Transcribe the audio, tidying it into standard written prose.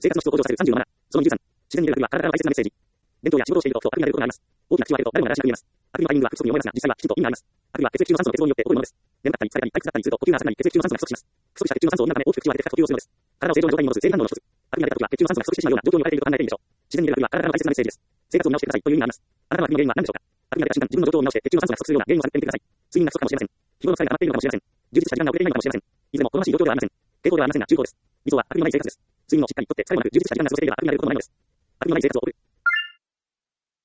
生活の質を向上させる37。その23。自然に得る学びは体からの大切なメッセージ。伝統や仕事をしていると、と悪意が出ることがあります。大きな口を開けると誰もが正しく言えます。悪意のタイミングは不規則に思いますが、実際はきちんと意味があります。悪意は血液中の酸素の結合によって起こるものです。眠かったり疲れたり退屈だったりすると、呼吸が浅くなり血液中の酸素が不足します。不足した血中の酸素を補うため大きく口を開けて深く呼吸をするのです。体を正常な状態に戻す生理反応の一つ。悪意が出た時は血中の酸素が不足してしまうような状況に置かれていると考えていいでしょう。自然に得る学びは体からの大切なメッセージです。生活を見直してくださいという意味があります。あなたの悪意の原因は何でしょうか。悪意が出た瞬間、自分の状況を見直して血中の酸素が不足するような原因を探ってみてください。睡眠が不足かもしれません。日頃の疲れが溜まっているのかもしれません。充実した時間が送れていないのかもしれません。いずれも好ましい状況ではありません。傾向ではありませんが、中等です。理想は悪意のない生活です。睡眠をしっかりとって疲れもなく充実した時間が過ごせていれば悪意が出ることもないのです。悪意のない生活を送る。